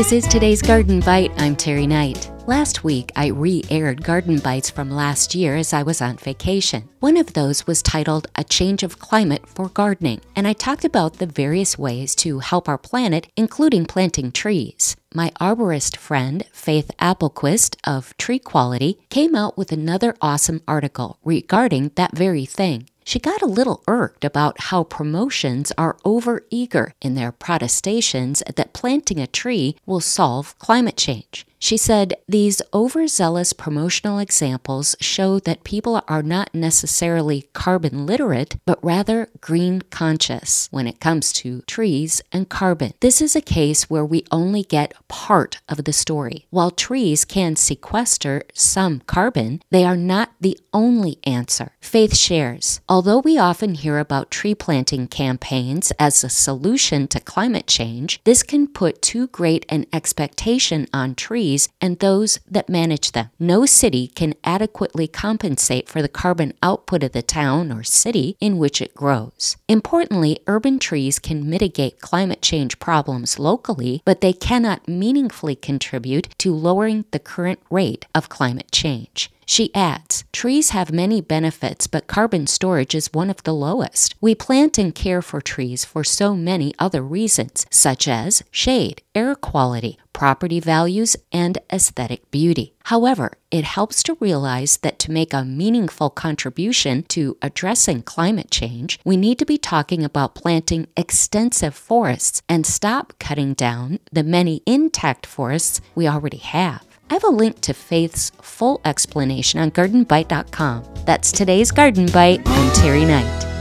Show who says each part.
Speaker 1: This is today's Garden Bite. I'm Terry Knight. Last week, I re-aired Garden Bites from last year as I was on vacation. One of those was titled A Change of Climate for Gardening, and I talked about the various ways to help our planet, including planting trees. My arborist friend, Faith Applequist of Tree Quality, came out with another awesome article regarding that very thing. She got a little irked about how promotions are overeager in their protestations that planting a tree will solve climate change. She said, these overzealous promotional examples show that people are not necessarily carbon literate, but rather green conscious when it comes to trees and carbon. This is a case where we only get part of the story. While trees can sequester some carbon, they are not the only answer. Faith shares, although we often hear about tree planting campaigns as a solution to climate change, this can put too great an expectation on trees and those that manage them. No city can adequately compensate for the carbon output of the town or city in which it grows. Importantly, urban trees can mitigate climate change problems locally, but they cannot meaningfully contribute to lowering the current rate of climate change. She adds, trees have many benefits, but carbon storage is one of the lowest. We plant and care for trees for so many other reasons, such as shade, air quality, property values, and aesthetic beauty. However, it helps to realize that to make a meaningful contribution to addressing climate change, we need to be talking about planting extensive forests and stop cutting down the many intact forests we already have. I have a link to Faith's full explanation on gardenbite.com. That's today's Garden Bite. I'm Terry Knight.